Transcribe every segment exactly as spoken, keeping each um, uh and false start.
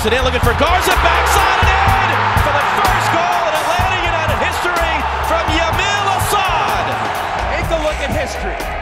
Dumps it in, looking for Garza, backside and in for the first goal in Atlanta United history from Yamil Asad. Take a look at history.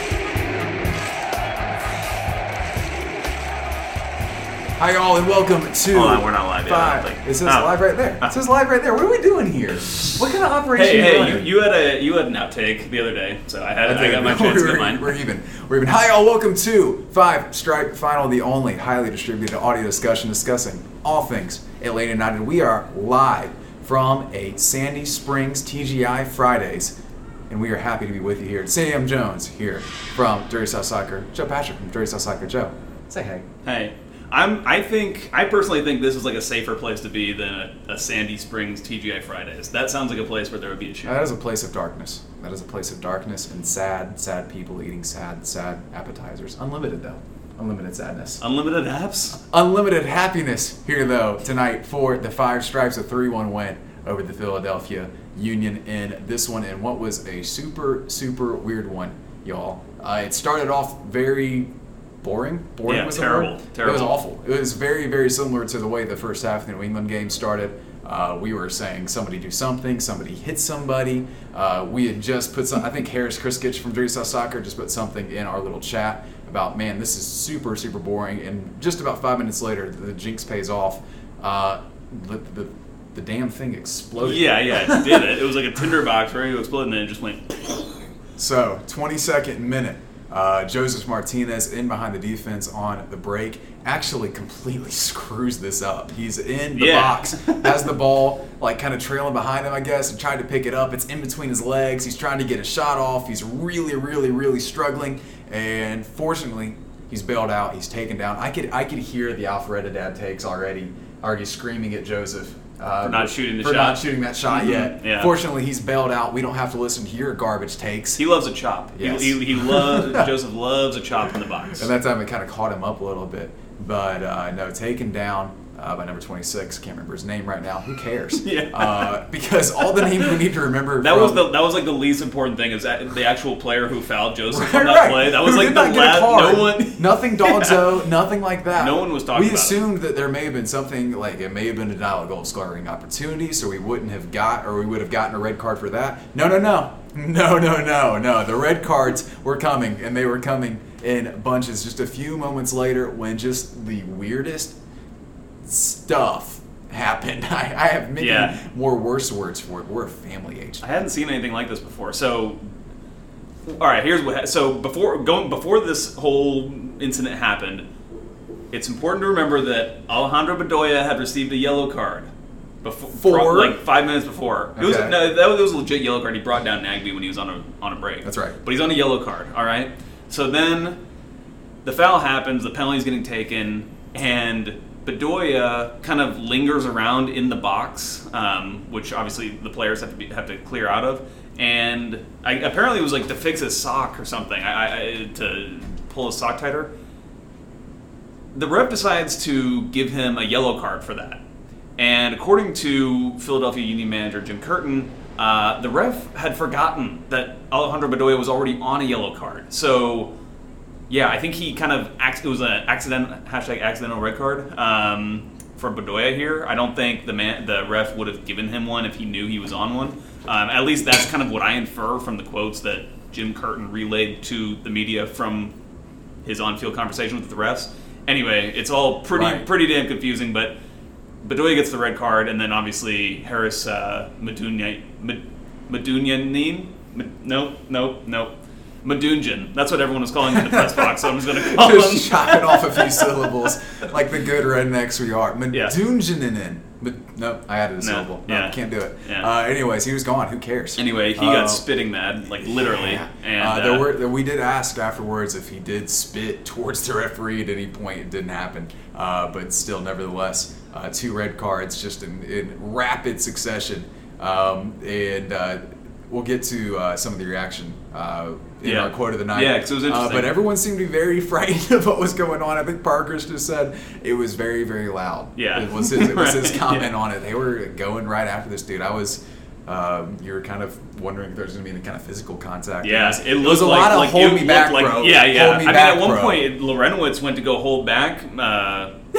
Hi, y'all, and welcome to. Hold on, we're not live yet. I don't think. It says Oh. live right there. It says live right there. What are we doing here? What kind of operation? Hey, are hey, running? you, you had a you had an outtake the other day, so I had I got my chance to we're, get mine. We're even. We're even. Hi, y'all. Welcome to Five Stripe Final, the only highly distributed audio discussion discussing all things Atlanta United. We are live from a Sandy Springs T G I Fridays, and we are happy to be with you here. Sam Jones here from Dirty South Soccer. Joe Patrick from Dirty South Soccer. Joe, say hey. Hey, I'm. I think I personally think this is like a safer place to be than a, a Sandy Springs T G I Fridays. That sounds like a place where there would be a shoot. That is a place of darkness. That is a place of darkness and sad, sad people eating sad, sad appetizers. Unlimited, though. Unlimited sadness. Unlimited apps. Unlimited happiness here, though, tonight for the Five Stripes, a three one win over the Philadelphia Union in this one, and what was a super, super weird one, y'all. Uh, it started off very boring. Boring Yeah, was terrible, the word. terrible. It was awful. It was very, very similar to the way the first half of the New England game started. Uh, we were saying somebody do something, somebody hit somebody. Uh, we had just put some, I think Harris Kriskich from Dirty South Soccer just put something in our little chat about, man, this is super, super boring. And just about five minutes later, the jinx pays off. Uh, the, the, the damn thing exploded. Yeah, yeah, it did it. It was like a tinderbox ready to explode, and then it just went. So, twenty-second minute. Uh, Joseph Martinez in behind the defense on the break actually completely screws this up. He's in the Yeah. box, has the ball like kind of trailing behind him, I guess, and tried to pick it up. It's in between his legs. He's trying to get a shot off. He's really, really, really struggling, and fortunately, he's bailed out. He's taken down. I could, I could hear the Alpharetta dad takes already, already screaming at Joseph. Uh, For not shooting the for shot. not shooting that shot Mhm. yet. Yeah. Fortunately, he's bailed out. We don't have to listen to your garbage takes. He loves a chop. Yes. He, he, he loves Joseph loves a chop in the box. And that time it kind of caught him up a little bit. But uh, no, taken down uh, by number twenty-six. Can't remember his name right now. Who cares? Yeah. Uh, because all the names we need to remember. That from, was the that was like the least important thing is that the actual player who fouled Joseph Right, on that right. play. That was Who like did the not get a last. card. No one. Nothing Dogzo, nothing like that. No one was talking We about it. assumed that there may have been something like it may have been a denial of goal scoring opportunity, so we wouldn't have got or we would have gotten a red card for that. No, no, no, no, no, no, no. The red cards were coming, and they were coming in bunches. Just a few moments later, when just the weirdest stuff happened. I, I have many Yeah. more worse words for it. We're a family age. I hadn't seen anything like this before. So, all right, here's what. So before going before this whole incident happened, it's important to remember that Alejandro Bedoya had received a yellow card before, For? like five minutes before. It was Okay. no, that was, it was a legit yellow card. He brought down Nagby when he was on a on a break. That's right. But he's on a yellow card. All right. So then the foul happens. The penalty's getting taken, and Bedoya kind of lingers around in the box, um, which obviously the players have to be, have to clear out of. And I, apparently it was like to fix his sock or something, I, I, to pull his sock tighter. The ref decides to give him a yellow card for that. And according to Philadelphia Union manager Jim Curtin, uh, the ref had forgotten that Alejandro Bedoya was already on a yellow card. So, yeah, I think he kind of, it was an accident, hashtag accidental red card um, for Bedoya here. I don't think the man, the ref would have given him one if he knew he was on one. Um, at least that's kind of what I infer from the quotes that Jim Curtin relayed to the media from his on-field conversation with the refs. Anyway, it's all pretty Right. pretty damn confusing, but Bedoya gets the red card, and then obviously Harris uh, Madunya, Madunyanin? Nope, nope, nope. Madunjan. That's what everyone was calling him in the press box, so I'm just going to call him. Just chopping off a few syllables like the good rednecks we are. Yeah. Madunjaninen. But nope, I added a No, syllable. No, yeah. can't do it. Yeah. Uh, anyways, he was gone. Who cares? Anyway, he Uh, got spitting mad, like literally. Yeah. And uh, there uh, were, we did ask afterwards if he did spit towards the referee at any point. It didn't happen. Uh, but still, nevertheless, uh, two red cards just in, in rapid succession. Um, and uh, we'll get to uh, some of the reaction uh, in Yeah. our quote of the night. Yeah, 'cause it was interesting. Uh, but everyone seemed to be very frightened of what was going on. I think Parker's just said it was very, very loud. Yeah. It was his, it was his Right. comment Yeah. on it. They were going right after this dude. I was... Um, you were kind of wondering if there's going to be any kind of physical contact. Yeah, was, it was looked a like, lot of like hold it me back, looked like, bro. Yeah, yeah. Hold me I mean, back, at one bro. point, Lorenowitz went to go hold back uh,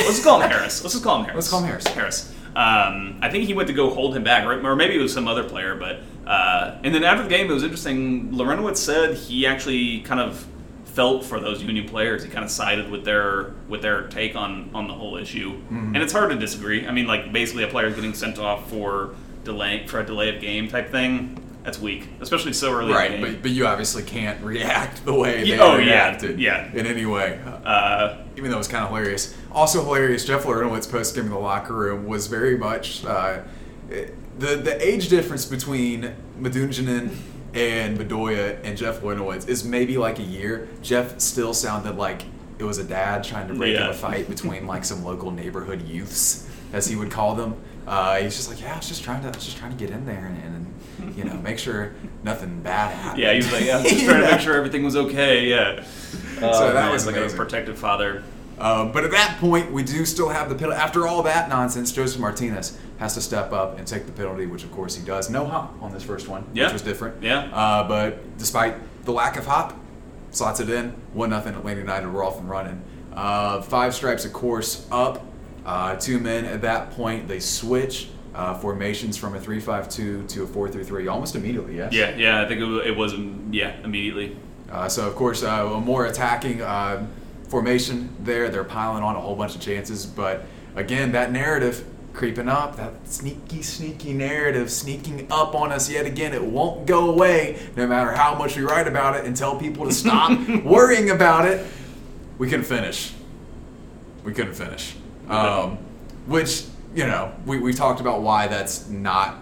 Let's just call him Harris. Let's just call him Harris. Let's call him Harris. Harris. Um, I think he went to go hold him back, right? Or maybe it was some other player. But uh, and then after the game, it was interesting. Larentowicz said he actually kind of felt for those Union players. He kind of sided with their with their take on, on the whole issue. Mm-hmm. And it's hard to disagree. I mean, like basically a player getting sent off for delay for a delay of game type thing. That's weak, especially so early right, in the game. But, but you obviously can't react the way they yeah, oh, reacted yeah, yeah. in any way. Uh, Even though it was kind of hilarious. Also hilarious, Jeff Larentowicz post-game in the locker room was very much... Uh, the the age difference between Medunjanin and Bedoya and Jeff Larentowicz is maybe like a year. Jeff still sounded like it was a dad trying to break yeah. up a fight between like some local neighborhood youths, as he would call them. Uh, he's just like, yeah, I was just trying to, I was just trying to get in there and, and you know, make sure nothing bad happened. Yeah, he was like, yeah, I was just trying yeah. to make sure everything was okay. Yeah. Uh, so that man, was like amazing. a protective father. Uh, but at that point, we do still have the penalty. After all that nonsense, Joseph Martinez has to step up and take the penalty, which of course he does. No hop on this first one, yeah. which was different. Yeah. Uh, but despite the lack of hop, slots it in. one nothing Atlanta United. We're off and running. Uh, five stripes, of course, up. Uh, two men at that point. They switch uh, formations from a three five two to a four three three almost immediately, yes? Yeah, yeah. I think it was, it was yeah, immediately. Uh, so, of course, uh, a more attacking uh, formation there. They're piling on a whole bunch of chances. But, again, that narrative creeping up, that sneaky, sneaky narrative sneaking up on us yet again. It won't go away no matter how much we write about it and tell people to stop worrying about it. We couldn't finish. We couldn't finish. Um, which, you know, we, we talked about why that's not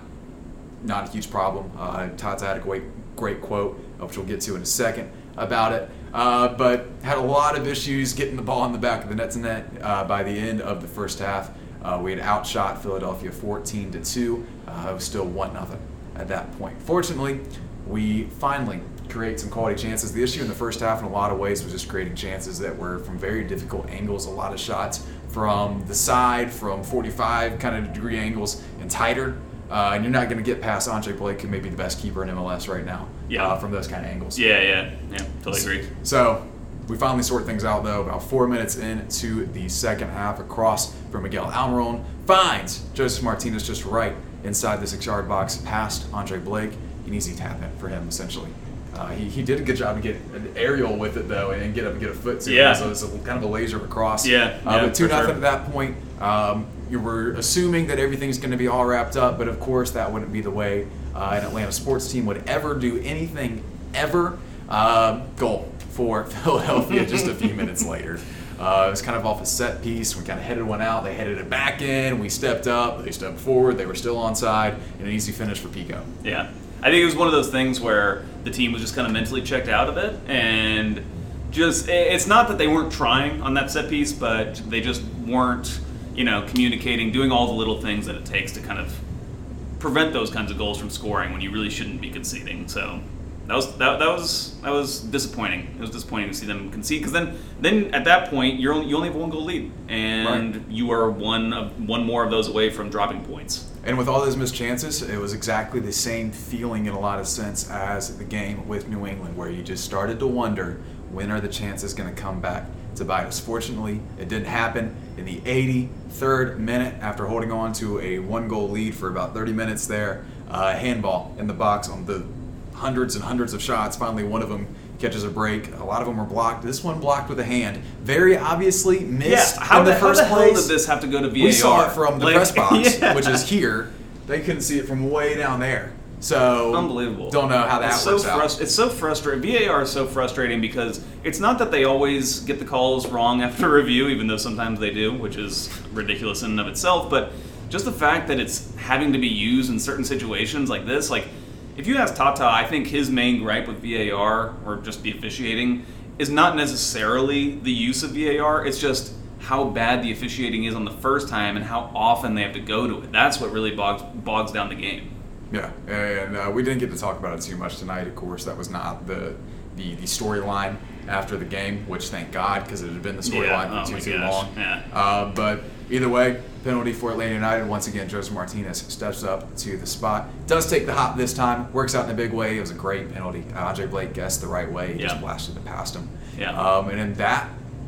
not a huge problem. Uh, Tata had a great, great quote, which we'll get to in a second, about it. Uh, but had a lot of issues getting the ball in the back of the net's net uh, by the end of the first half. Uh, we had outshot Philadelphia fourteen to two. Uh, it was still one nothing at that point. Fortunately, we finally create some quality chances. The issue in the first half in a lot of ways was just creating chances that were from very difficult angles, a lot of shots from the side, from forty-five kind of degree angles and tighter. Uh, and you're not going to get past Andre Blake, who may be the best keeper in M L S right now, yeah. uh, from those kind of angles. Yeah, yeah, yeah, totally agree. So we finally sort things out, though, about four minutes into the second half. A cross from Miguel Almiron finds Joseph Martinez just right inside the six-yard box past Andre Blake. An easy tap in for him, essentially. Uh, he, he did a good job to get an aerial with it, though, and get up and get a foot to yeah. it. So it's a, kind of a laser across. Yeah, uh, yeah but two nothing sure. at that point. Um, you were assuming that everything's going to be all wrapped up, but of course that wouldn't be the way uh, an Atlanta sports team would ever do anything, ever. Uh, goal for Philadelphia just a few minutes later. Uh, it was kind of off a set piece. We kind of headed one out. They headed it back in. We stepped up. They stepped forward. They were still onside. And an easy finish for Pico. Yeah. I think it was one of those things where the team was just kind of mentally checked out of it, and just it's not that they weren't trying on that set piece, but they just weren't, you know, communicating, doing all the little things that it takes to kind of prevent those kinds of goals from scoring when you really shouldn't be conceding. So that was that, that was that was disappointing. It was disappointing to see them concede, because then then at that point you're only, you only have one goal lead, and right. you are one of one more of those away from dropping points. And with all those missed chances, it was exactly the same feeling in a lot of sense as the game with New England, where you just started to wonder, when are the chances going to come back to bite us? Fortunately, it didn't happen. In the eighty-third minute, after holding on to a one-goal lead for about thirty minutes there, uh, handball in the box on the hundreds and hundreds of shots. Finally, one of them catches a break. A lot of them were blocked. This one blocked with a hand. Very obviously missed yeah, how in the, the first how the place. hell did this have to go to V A R? We saw it from the like, press box, yeah. which is here. They couldn't see it from way down there. So unbelievable. Don't know how that it's works so out. Frust- it's so frustrating. V A R is so frustrating because it's not that they always get the calls wrong after review, even though sometimes they do, which is ridiculous in and of itself. But just the fact that it's having to be used in certain situations like this, like. If you ask Tata, I think his main gripe with V A R, or just the officiating, is not necessarily the use of V A R. It's just how bad the officiating is on the first time and how often they have to go to it. That's what really bogs, bogs down the game. Yeah, and uh, we didn't get to talk about it too much tonight, of course. That was not the the, the storyline after the game, which thank God, because it had been the storyline yeah. for oh too, too long. Yeah. Uh, but either way, penalty for Atlanta United. Once again, Joseph Martinez steps up to the spot. Does take the hop this time. Works out in a big way. It was a great penalty. Uh, Andre Blake guessed the right way. He yeah. just blasted it past him. Yeah. Um, and then that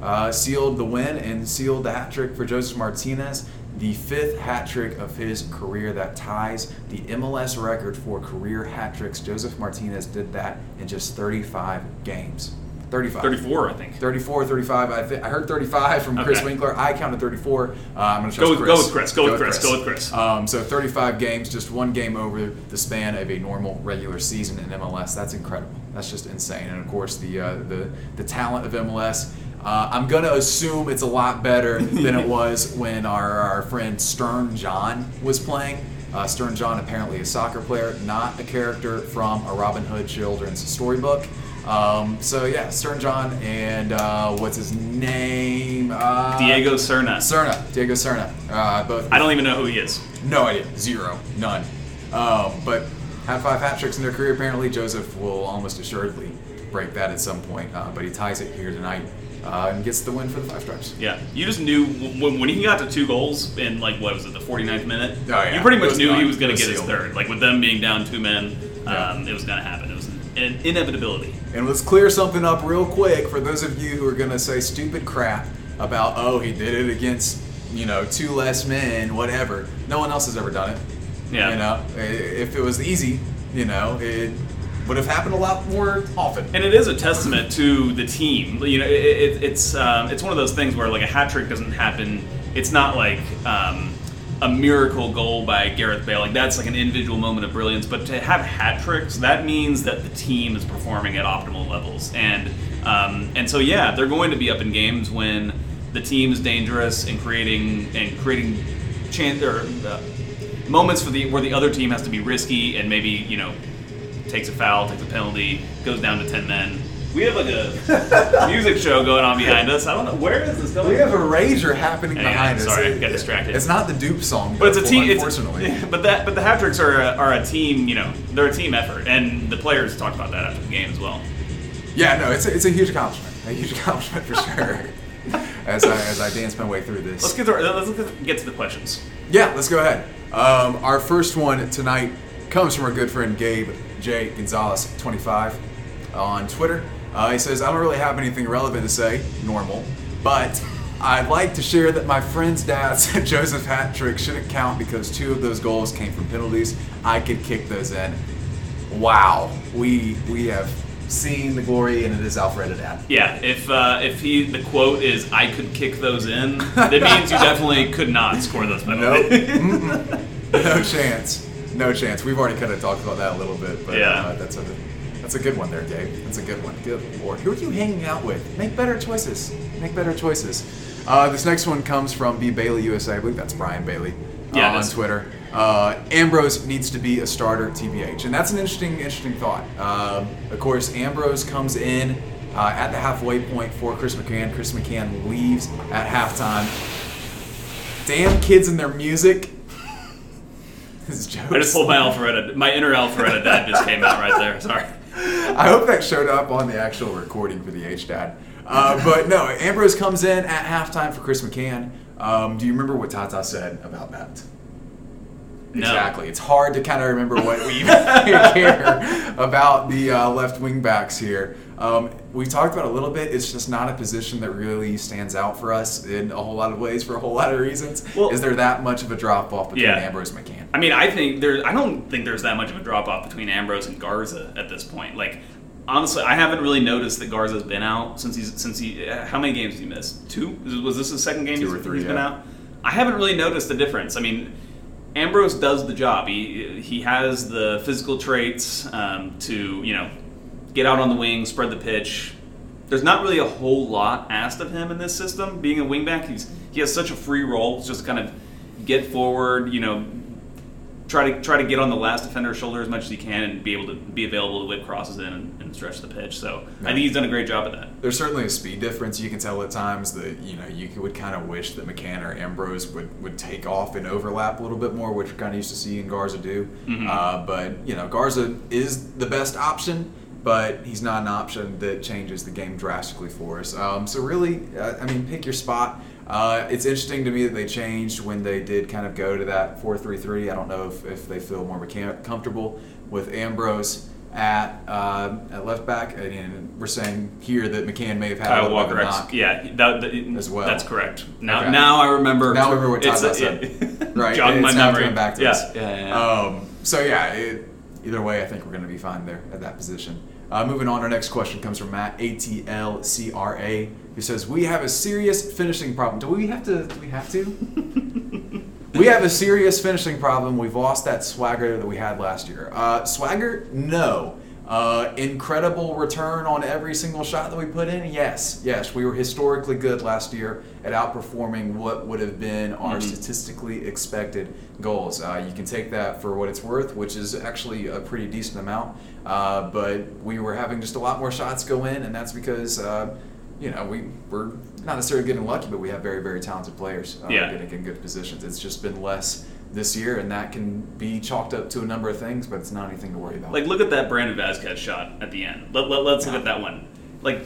uh, sealed the win and sealed the hat trick for Joseph Martinez. The fifth hat trick of his career that ties the M L S record for career hat tricks. Joseph Martinez did that in just thirty-five games. thirty-five. thirty-four, I think. thirty-four, thirty-five. I, th- I heard thirty-five from Chris Okay. Winkler. I counted thirty-four. Uh, I'm going to Go trust with, Chris. go with Chris. Go with Chris. Go with Chris. Um, so thirty-five games, just one game over the span of a normal regular season in M L S. That's incredible. That's just insane. And of course, the uh, the the talent of M L S. Uh, I'm going to assume it's a lot better than it was when our, our friend Stern John was playing. Uh, Stern John, apparently a soccer player, not a character from a Robin Hood children's storybook. Um, so yeah, Stern John and uh, what's his name? Uh, Diego Serna. Serna. Diego Serna. Uh, both. I don't even know who he is. No idea. Zero. None. Um, but had five hat tricks in their career. Apparently, Joseph will almost assuredly break that at some point. Uh, but he ties it here tonight. Uh, and gets the win for the Five Stripes. Yeah, you just knew when, when he got to two goals in, like, what was it, the forty-ninth minute? Oh, yeah. You pretty It much was knew done. he was going It to was get his sealed. third. Like, with them being down two men, Yeah. um, it was going to happen. It was an inevitability. And let's clear something up real quick for those of you who are going to say stupid crap about, oh, he did it against, you know, two less men, whatever. No one else has ever done it. Yeah. You know, I- if it was easy, you know, it would have happened a lot more often. And it is a testament to the team. You know, it, it, it's um, it's one of those things where, like, a hat trick doesn't happen. It's not like um, a miracle goal by Gareth Bale. Like, that's like an individual moment of brilliance. But to have hat tricks, that means that the team is performing at optimal levels. And um, and so yeah, they're going to be up in games when the team is dangerous and creating and creating chance or uh, moments for the where the other team has to be risky and maybe, you know, takes a foul, takes a penalty, goes down to ten men. We have like a music show going on behind us. I don't know, where is this going? We have a rager happening Yeah, behind yeah, us. sorry, I It- got distracted. It's not the dupe song, But it's a team. unfortunately. It's, but that, but the hat tricks are a, are a team. You know, they're a team effort, and the players talked about that after the game as well. Yeah, no, it's a, it's a huge accomplishment. A huge accomplishment for sure. as I as I dance my way through this. Let's get to let's get to the questions. Yeah, let's go ahead. Um, our first one tonight comes from our good friend Gabe J. Gonzalez, twenty-five, on Twitter. Uh, he says, I don't really have anything relevant to say, normal, but I'd like to share that my friend's dad said Joseph hat trick shouldn't count because two of those goals came from penalties. I could kick those in. Wow, we we have seen the glory, and it is Alfred Dad. Yeah, if uh, if he the quote is "I could kick those in," that means you definitely could not score those penalties. Nope. No chance. No chance. We've already kind of talked about that a little bit, but Yeah. uh, that's a that's a good one there, Gabe. That's a good one. Good Lord. Who are you hanging out with? Make better choices. Make better choices. Uh, this next one comes from B Bailey U S A. I believe that's Brian Bailey uh, Yeah, it on is. Twitter. Uh, Ambrose needs to be a starter, T B H, and that's an interesting, interesting thought. Um, of course, Ambrose comes in uh, at the halfway point for Chris McCann. Chris McCann leaves at halftime. Damn kids and their music. This is jokes. I just pulled my Alpharetta, my inner Alpharetta dad just came out right there. Sorry. I hope that showed up on the actual recording for the H-Dad. Uh, but no, Ambrose comes in at halftime for Chris McCann. Um, do you remember what Tata said about that? No. Exactly. It's hard to kind of remember what we even care about the uh, left wing backs here. Um, we talked about it a little bit. It's just not a position that really stands out for us in a whole lot of ways for a whole lot of reasons. Well, Is there that much of a drop off between yeah. Ambrose and McCann? I mean, I think there. I don't think there's that much of a drop off between Ambrose and Garza at this point. Like, honestly, I haven't really noticed that Garza's been out since he's since he. Uh, how many games has he missed? Two? Was this his second game Two he's, or three, he's been yeah. out? I haven't really noticed the difference. I mean, Ambrose does the job. He he has the physical traits um, to you know get out on the wing, spread the pitch. There's not really a whole lot asked of him in this system. Being a wingback, he's he has such a free role. It's just kind of get forward, you know, try to try to get on the last defender's shoulder as much as he can, and be able to be available to whip crosses in and, and stretch the pitch. So I think he's done a great job at that. There's certainly a speed difference. You can tell at times that, you know, you would kind of wish that McCann or Ambrose would, would take off and overlap a little bit more, which we're kind of used to seeing Garza do. Mhm. Uh, but, you know, Garza is the best option, but he's not an option that changes the game drastically for us. Um, so really, uh, I mean, pick your spot. Uh, it's interesting to me that they changed when they did kind of go to that four three three. I don't know if, if they feel more mechan- comfortable with Ambrose at uh, at left back, and we're saying here that McCann may have had Kyle a little Walker, bit of a ex- knock. yeah, that, that, as well. That's correct. Now, Okay. now I remember. Now I remember what it's Tata a- said. yeah. Right, Jogging it's my now memory. coming back to yeah. us. Yeah, yeah, yeah. Um, so yeah, it, either way, I think we're going to be fine there at that position. Uh, moving on, our next question comes from Matt A T L C R A, who says, "We have a serious finishing problem." Do we have to? Do we have to? We have a serious finishing problem. We've lost that swagger that we had last year. Uh, swagger, no. Uh, incredible return on every single shot that we put in? Yes, yes. We were historically good last year at outperforming what would have been our Mm-hmm. statistically expected goals. Uh, you can take that for what it's worth, which is actually a pretty decent amount. Uh, but we were having just a lot more shots go in, and that's because, uh, you know, we we're not necessarily getting lucky, but we have very, very talented players uh, Yeah. getting in good positions. It's just been less this year, and that can be chalked up to a number of things, but it's not anything to worry about. Like, look at that Brandon Vasquez shot at the end. Let, let, let's Yeah. look at that one. Like,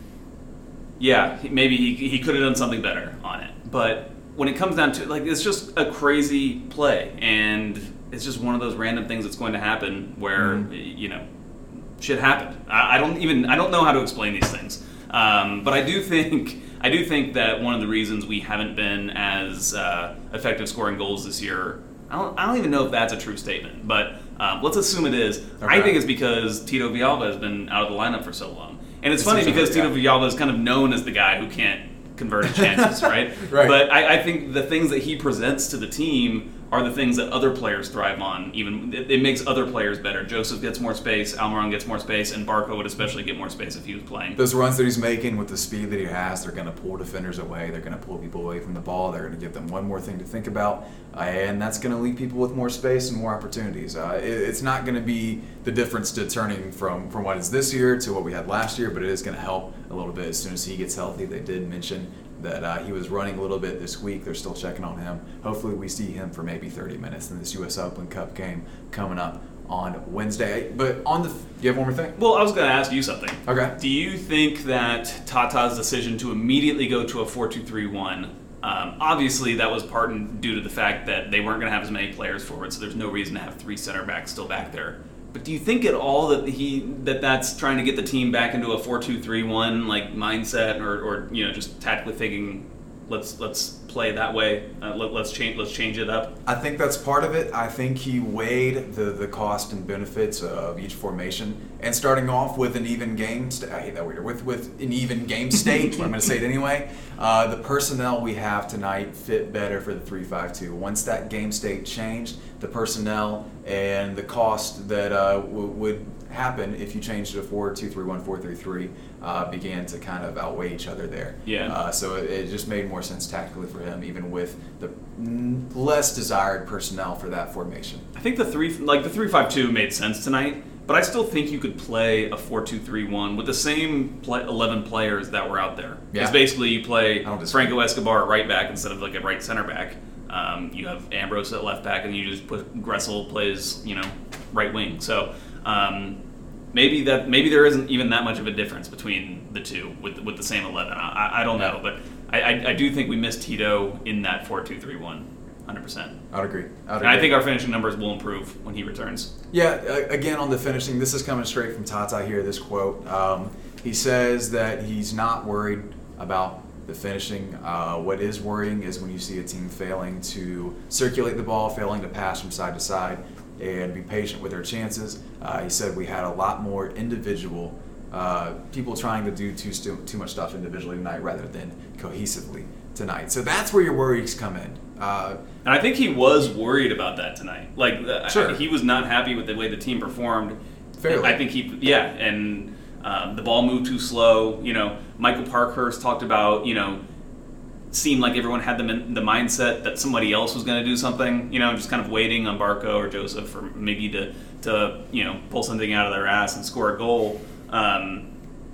yeah, he- maybe he, he could have done something better on it. But when it comes down to, like, it's just a crazy play. And it's just one of those random things that's going to happen where, Mhm. you know, shit happened. I, I don't even, I don't know how to explain these things. Um, but I do think... I do think that one of the reasons we haven't been as uh, effective scoring goals this year, I don't, I don't even know if that's a true statement, but um, let's assume it is. I Okay. think it's because Tito Villalba has been out of the lineup for so long. And it's It funny seems because like it, Tito yeah. Villalba is kind of known as the guy who can't convert his chances, right? Right. But I, I think the things that he presents to the team are the things that other players thrive on. Even it, it makes other players better. Joseph gets more space, Almiron gets more space, and Barco would especially get more space if he was playing. Those runs that he's making with the speed that he has, they're going to pull defenders away. They're going to pull people away from the ball. They're going to give them one more thing to think about, uh, and that's going to leave people with more space and more opportunities. Uh, it, it's not going to be the difference to turning from, from what is this year to what we had last year, but it is going to help a little bit as soon as he gets healthy. They did mention that uh, he was running a little bit this week. They're still checking on him. Hopefully we see him for maybe thirty minutes in this U S Open Cup game coming up on Wednesday. But on the... You have one more thing? Well, I was going to ask you something. Okay. Do you think that Tata's decision to immediately go to a four two three one, um, obviously that was part and due to the fact that they weren't going to have as many players forward, so there's no reason to have three center backs still back there. But do you think at all that he that that's trying to get the team back into a four two three one like mindset, or, or you know just tactically thinking, let's let's play that way, uh, let, let's change let's change it up? I think that's part of it. I think he weighed the, the cost and benefits of each formation, and starting off with an even game. St- I hate that word. With with an even game state. I'm going to say it anyway. Uh, the personnel we have tonight fit better for the three five two. Once that game state changed, the personnel and the cost that uh, w- would happen if you changed to a four two three one, four three three uh, began to kind of outweigh each other there. Yeah. Uh, so it, it just made more sense tactically for him, even with the mm, less desired personnel for that formation. I think the three like the three five two made sense tonight, but I still think you could play a four two three one with the same play, eleven players that were out there. Yeah. It's basically you play I don't disagree. Franco Escobar at right back instead of like a right center back. Um, you have Ambrose at left back, and you just put Gressel plays you know right wing. So um, maybe that maybe there isn't even that much of a difference between the two with with the same eleven. I, I don't know, but I, I, I do think we missed Tito in that four two three one, one hundred percent. I'd agree. I'd And I agree. think our finishing numbers will improve when he returns. Yeah, uh, again, on the finishing, this is coming straight from Tata here, this quote. Um, he says that he's not worried about the finishing. Uh, what is worrying is when you see a team failing to circulate the ball, failing to pass from side to side, and be patient with their chances. Uh, he said we had a lot more individual uh, people trying to do too, stu- too much stuff individually tonight rather than cohesively tonight. So that's where your worries come in. Uh, And I think he was worried about that tonight. Like, uh, Sure. he was not happy with the way the team performed. Fairly. I think he, yeah, and um, the ball moved too slow. You know, Michael Parkhurst talked about, you know, seemed like everyone had the the mindset that somebody else was going to do something. You know, just kind of waiting on Barco or Joseph or maybe to to you know pull something out of their ass and score a goal. Um,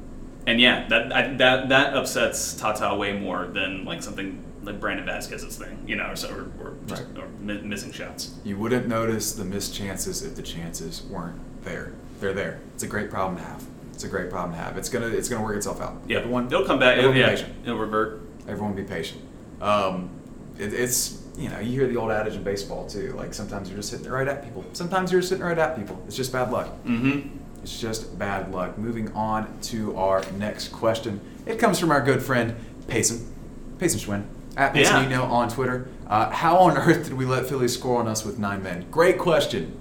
and yeah, that I, that that upsets Tata way more than like something like Brandon Vasquez's thing, you know, or, so- or, or, just, Right. or mi- missing shots. You wouldn't notice the missed chances if the chances weren't there. They're there. It's a great problem to have. It's a great problem to have. It's gonna it's gonna work itself out. Yeah, Everyone, it'll come back. everyone It'll, be yeah, patient. it'll revert. Everyone be patient. Um, it, it's you know you hear the old adage in baseball too. Like sometimes you're just hitting it right at people. Sometimes you're just hitting right at people. It's just bad luck. Mm-hmm. It's just bad luck. Moving on to our next question. It comes from our good friend Payson. Payson Schwinn. At Payson Yeah. Eno on Twitter. Uh, how on earth did we let Philly score on us with nine men? Great question.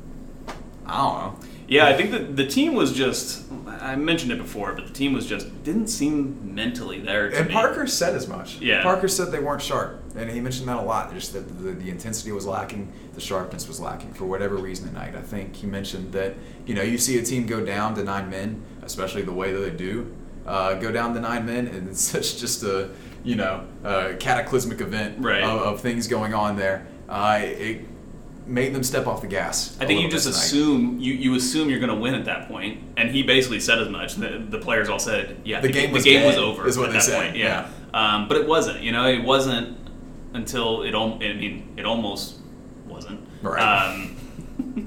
I don't know. Yeah, I think that the team was just, I mentioned it before, but the team was just, didn't seem mentally there to And me. Parker said as much. Yeah. Parker said they weren't sharp. And he mentioned that a lot. Just that the, the intensity was lacking, the sharpness was lacking for whatever reason tonight. I think he mentioned that, you know, you see a team go down to nine men, especially the way that they do, uh, go down to nine men, and it's such just a, you know, a cataclysmic event Right. of, of things going on there. Uh, it made them step off the gas. I a think you little just bit tonight. assume you, you assume you're going to win at that point, and he basically said as much. The, the players all said, "Yeah, The the, game the was game was dead," over." is what at they that said, point. Yeah, Um, but it wasn't. You know, it wasn't until it. al- I mean, it almost wasn't. Right. Um,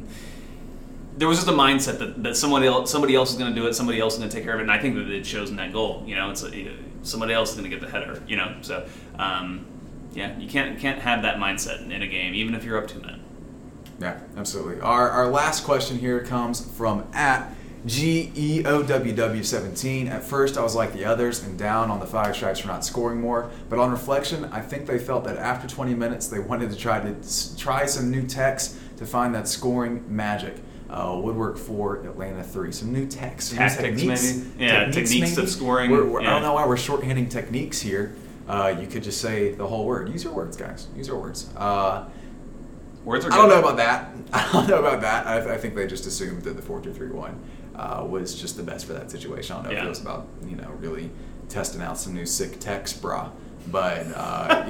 there was just a mindset that, that somebody else somebody else is going to do it. Somebody else is going to take care of it, and I think that it shows in that goal. You know, it's like, somebody else is going to get the header. You know, so um, yeah, you can't can't have that mindset in, in a game, even if you're up two men. Yeah, absolutely. Our our last question here comes from at G E O W W seventeen. At first, I was like the others and down on the Fire Stripes for not scoring more. But on reflection, I think they felt that after twenty minutes, they wanted to try to s- try some new techs to find that scoring magic. Uh, Woodwork for Atlanta three. Some new techs, some new Tactics, techniques, maybe? Yeah, techniques of scoring, We're, we're, I yeah. don't know why we're shorthanding techniques here. Uh, you could just say the whole word. Use your words, guys. Use your words. Uh, Words are I don't good. know about that. I don't know about that. I, I think they just assumed that the four two three one uh, was just the best for that situation. I don't know if Yeah. it was about, you know, really testing out some new sick techs, brah. But, uh, you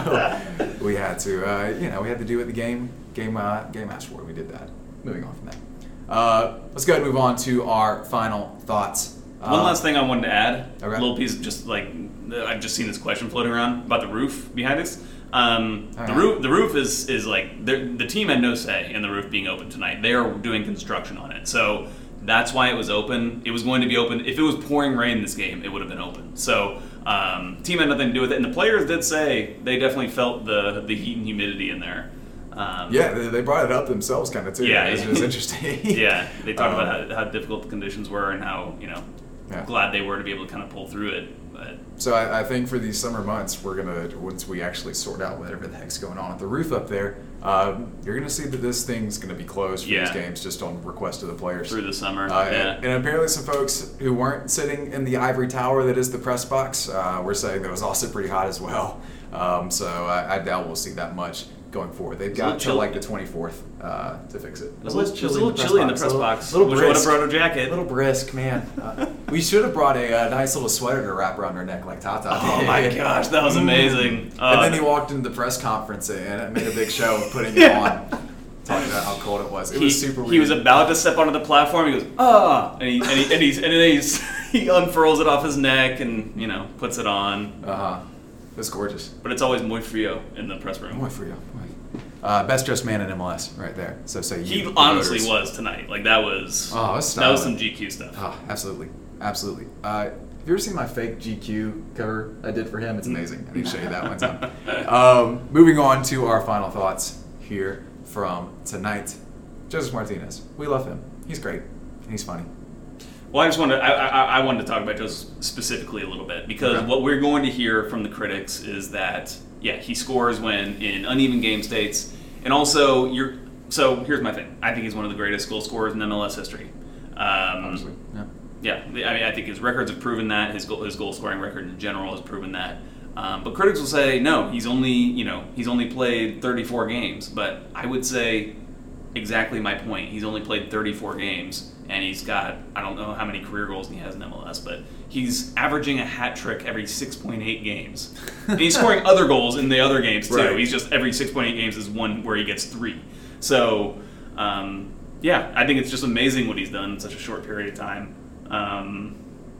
know, we had to, uh, you know, we had to do what the game game, uh, game asked for. We did that. Moving on from that. Uh, let's go ahead and move on to our final thoughts. One Uh, last thing I wanted to add. Okay. A little piece, of just like I've just seen this question floating around about the roof behind us. Um, All the right. roof, the roof is is like the the team had no say in the roof being open tonight. They are doing construction on it, so that's why it was open. It was going to be open. If it was pouring rain this game, it would have been open. So um, team had nothing to do with it, and the players did say they definitely felt the the heat and humidity in there. Um, Yeah, they, they brought it up themselves kind of too. Yeah, It was yeah. just interesting. Yeah, they talked Um, about how, how difficult the conditions were and how you know Yeah. glad they were to be able to kind of pull through it. But So I, I think for these summer months, we're gonna once we actually sort out whatever the heck's going on at the roof up there, um, you're gonna see that this thing's gonna be closed for Yeah. these games just on request of the players. through the summer, Uh, yeah. and, and apparently some folks who weren't sitting in the ivory tower that is the press box uh, were saying that it was also pretty hot as well. Um, so I, I doubt we'll see that much going forward. They've a got little to chilly. like the twenty-fourth uh, to fix it. It was a little, it was a little chilly in the press box. A little Wish I would have brisk. brought a jacket. A little brisk, man. Uh, we should have brought a, uh nice little sweater to wrap around her neck like Tata Oh did. my gosh, that was amazing. Uh, And then he walked into the press conference and it made a big show of putting it on, talking about how cold it was. It he, was super weird. he was about to step onto the platform. He goes, ah, and he and he and, he's, and then he's, he unfurls it off his neck and you know puts it on. Uh huh. It was gorgeous. But it's always muy frio in the press room. Boy for you. Uh, best dressed man in M L S right there. So say you. He the honestly voters. was tonight. Like that was Oh, it was that was styling. some G Q stuff. Oh, absolutely, absolutely. Uh, have you ever seen my fake G Q cover I did for him? It's amazing. I need to show you that one time. Um, moving on to our final thoughts here from tonight. Joseph Martinez. We love him. He's great. And he's funny. Well, I just wanted I, I, I wanted to talk about Joseph specifically a little bit because Okay. what we're going to hear from the critics is that yeah he scores when in uneven game states, and also you're so here's my thing. I think he's one of the greatest goal scorers in M L S history. Um, Honestly. Yeah. Yeah, I mean I think his records have proven that his goal, his goal scoring record in general has proven that. Um, but critics will say no, he's only you know he's only played thirty-four games. But I would say exactly my point. He's only played thirty-four games. And he's got, I don't know how many career goals he has in M L S, but he's averaging a hat trick every six point eight games. And he's scoring other goals in the other games, too. Right. He's just, every six point eight games is one where he gets three. So, um, yeah, I think it's just amazing what he's done in such a short period of time. Um,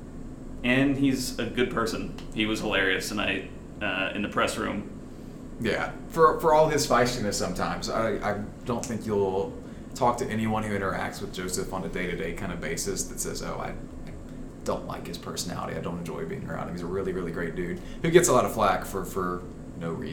and he's a good person. He was hilarious tonight uh, in the press room. Yeah. For for all his feistiness sometimes, I, I don't think you'll talk to anyone who interacts with Joseph on a day-to-day kind of basis that says, oh, I, I don't like his personality. I don't enjoy being around him. He's a really, really great dude who gets a lot of flack for, for no reason.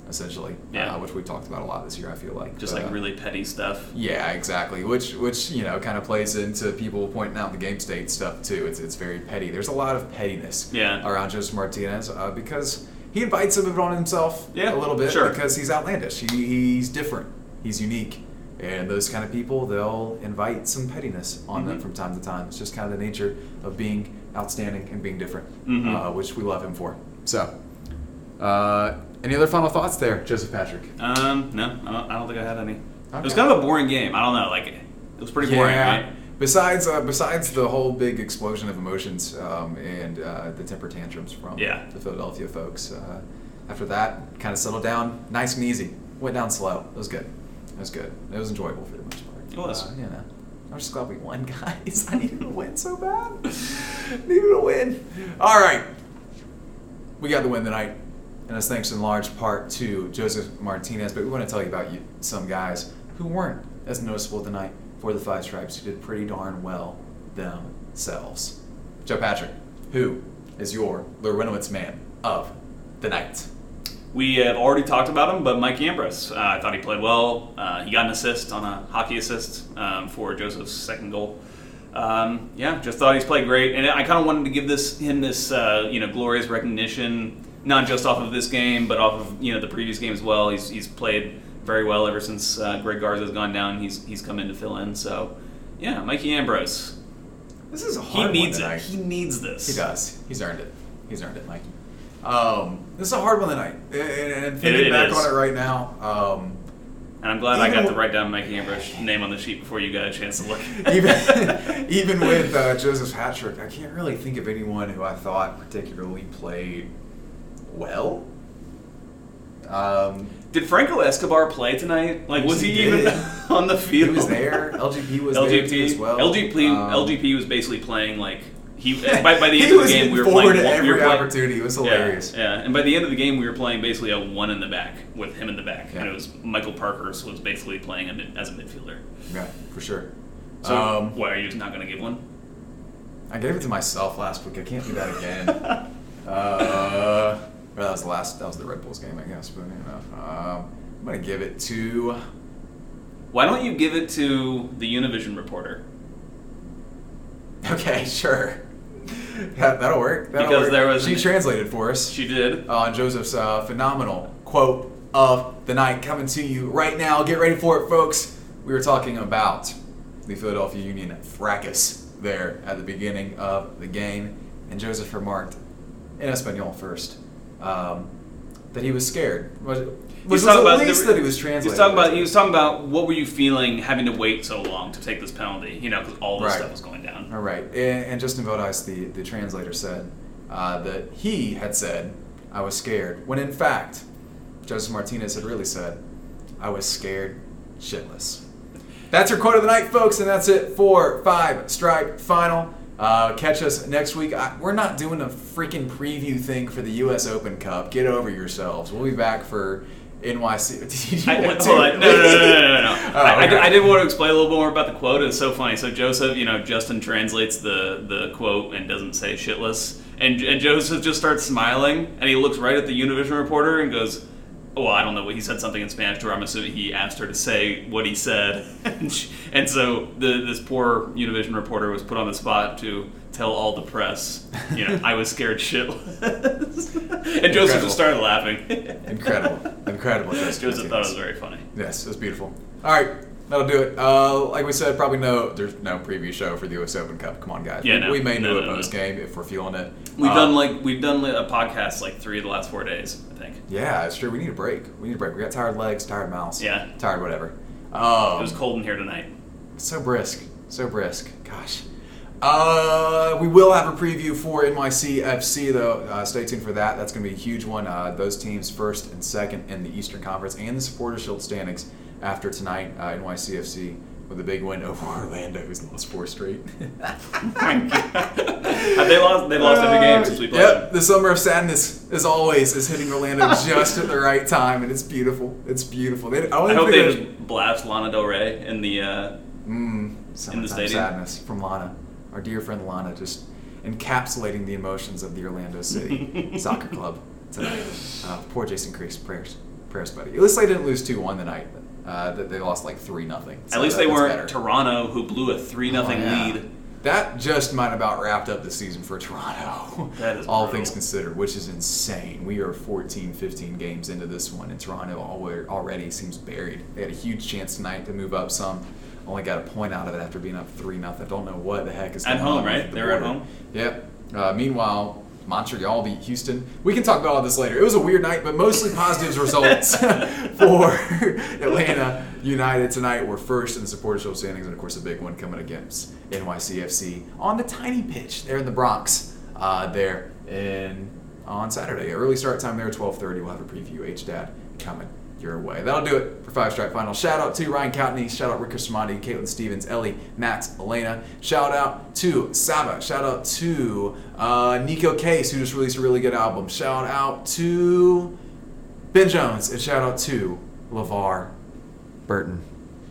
essentially. Yeah. Uh, which we talked about a lot this year, I feel like. Just but, like uh, really petty stuff. Yeah, exactly. Which, which you know, kind of plays into people pointing out the game state stuff too. It's it's very petty. There's a lot of pettiness Yeah. around Joseph Martinez uh, because he invites some of it on himself Yeah, a little bit sure. because he's outlandish. He, he's different. He's unique. And those kind of people, they'll invite some pettiness on Mm-hmm. them from time to time. It's just kind of the nature of being outstanding and being different, Mhm. uh, which we love him for. So, uh, any other final thoughts there, Joseph Patrick? Um, no, I don't, I don't think I had any. It was Okay. kind of a boring game. I don't know, like it was pretty boring, Yeah. right? Besides, uh, besides the whole big explosion of emotions um, and uh, the temper tantrums from Yeah. the Philadelphia folks, uh, after that, kind of settled down, nice and easy. Went down slow. It was good. It was good. It was enjoyable for the most part. It was. Uh, you know, I'm just glad we won, guys. I needed to win so bad. needed to win. All right. We got the win tonight. And that's thanks in large part to Joseph Martinez. But we want to tell you about you, some guys who weren't as noticeable tonight for the Five Stripes, who did pretty darn well themselves. Joe Patrick, who is your Lewinowitz man of the night? We have already talked about him, but Mike Ambrose. Uh, I thought he played well. Uh, he got an assist on a hockey assist um, for Joseph's second goal. Um, yeah, just thought he's played great, and I kind of wanted to give this him this uh, you know glorious recognition, not just off of this game, but off of you know the previous game as well. He's he's played very well ever since uh, Greg Garza's gone down. He's he's come in to fill in. So yeah, Mikey Ambrose. This is a He hard needs one it. tonight. He needs this. He does. He's earned it. He's earned it, Mikey. Um, this is a hard one tonight. And, and thinking It- it back is. on it right now, um, And I'm glad I Even got to w- write down Mikey Ambrose's name on the sheet before you got a chance to look. even even with uh, Joseph Patrick, I can't really think of anyone who I thought particularly played well. Um, Did Franco Escobar play tonight? Like, was He he, even did. on the he field? was there. L G P was L G there P too as well. L G P Um, L G P was basically playing like he by, by the end he of the was game we were forward playing at one- every we were playing, opportunity. It was yeah, hilarious. yeah, and by the end of the game we were playing basically a one in the back with him in the back, Yeah. and it was Michael Parkhurst was basically playing a mid, as a midfielder. Yeah, for sure. So, um, what, are you just not going to give one? I gave it to myself last week. I can't do that again. uh, well, that was the last. That was the Red Bulls game, I guess. But you know, um, I'm gonna give it to. Why don't you give it to the Univision reporter? Okay, sure. That, that'll work. That'll Because work. there was She an- translated for us She did. on Joseph's uh, phenomenal quote of the night coming to you right now. Get ready for it, folks. We were talking about the Philadelphia Union fracas there at the beginning of the game, and Joseph remarked in Espanol first um, that he was scared. Was, was, was talking at about least the- that he was He translating. was talking about. He was talking about what were you feeling having to wait so long to take this penalty? You know, because all this Right. stuff was going down. All right, and, and Justin Vodice, the, the translator, said uh, that he had said, I was scared, when in fact, Joseph Martinez had really said, I was scared shitless. That's your quote of the night, folks, and that's it for Five Stripe Final. Uh, catch us next week. I, we're not doing a freaking preview thing for the U S Open Cup. Get over yourselves. We'll be back for N Y C. Did you I, want hold to? on. No, no, no, no, no, no. Oh, I, I okay. did- I did want to explain a little bit more about the quote. It's so funny. So Joseph, you know, Justin translates the, the quote and doesn't say shitless. And, and Joseph just starts smiling, and he looks right at the Univision reporter and goes, oh, well, I don't know what he said something in Spanish to her. I'm assuming he asked her to say what he said. and, she, and so the, this poor Univision reporter was put on the spot to tell all the press, you know, I was scared shitless. and Joseph Incredible. just started laughing. Incredible. Incredible. Joseph Joseph thought Martinez. it was very funny. Yes, it was beautiful. All right, that'll do it. Uh, like we said, probably no, there's no preview show for the U S Open Cup. Come on, guys. Yeah, we, no. we may No, do no, a no. post game if we're feeling it. We've Uh, done like we've done a podcast like three of the last four days, I think. Yeah, it's true. We need a break. We need a break. We got tired legs, tired mouths. Yeah. Tired whatever. Um, It was cold in here tonight. So brisk. So brisk. Gosh. Uh, we will have a preview for N Y C F C, though. Uh, stay tuned for that. That's going to be a huge one. Uh, those teams first and second in the Eastern Conference and the Supporters Shield standings after tonight. Uh, N Y C F C with a big win over Orlando, who's lost four straight. Have they lost? They've lost every game since we played. Yep, the summer of sadness, as always, is hitting Orlando just at the right time, and it's beautiful. It's beautiful. They, I, I hope think they they just blast Lana Del Rey in the. Uh, Mm, summertime stadium. sadness from Lana, our dear friend Lana, just encapsulating the emotions of the Orlando City Soccer Club tonight. Uh, poor Jason Crease, prayers. Prayers, buddy. At least they didn't lose two one tonight. Uh, they lost like three nothing. So At least that, they weren't better. Toronto, who blew a three nothing oh, yeah. lead. That just might about wrapped up the season for Toronto. That is all brutal. things considered, which is insane. We are fourteen, fifteen games into this one, and Toronto already seems buried. They had a huge chance tonight to move up some. Only got a point out of it after being up three nothing. I don't know what the heck is going on. At home, on right? The They're at home? Yep. Uh, meanwhile, Montreal beat Houston. We can talk about all this later. It was a weird night, but mostly positive results for Atlanta United tonight. We're first in the Supporters Shield standings, and of course a big one coming against N Y C F C on the tiny pitch there in the Bronx. Uh, there in on Saturday, early start time there, twelve thirty. We'll have a preview. H Dad coming your way. That'll do it for Five Stripe Final. Shout out to Ryan Coutney. Shout out Rick Crismandi, Caitlin Stevens, Ellie, Max, Elena. Shout out to Saba. Shout out to uh, Nico Case, who just released a really good album. Shout out to Ben Jones. And shout out to LeVar Burton.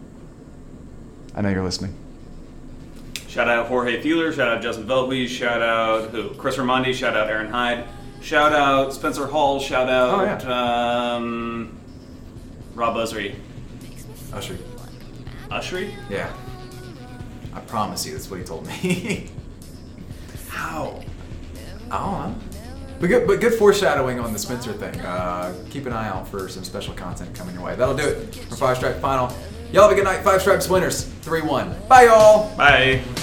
I know you're listening. Shout out Jorge Fueler. Shout out Justin Veltwees. Shout out who? Chris Ramondi. Shout out Aaron Hyde. Shout out Spencer Hall. Shout out oh, yeah. um, Rob Usry. Usry. Usry? Yeah. I promise you, that's what he told me. How? I don't know. But good, but good foreshadowing on the Spencer thing. Uh, keep an eye out for some special content coming your way. That'll do it for Five Stripe Final. Y'all have a good night. Five Stripes winners. three one. Bye, y'all. Bye.